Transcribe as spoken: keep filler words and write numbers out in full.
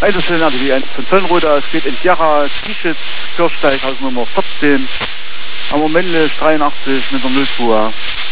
Einzelne wie eins von Zöllnroda, es geht in Tierra, Tischitz, Kirchsteig, Haus Nummer vierzehn. Am Moment ist dreiundachtzig mit der null zwei.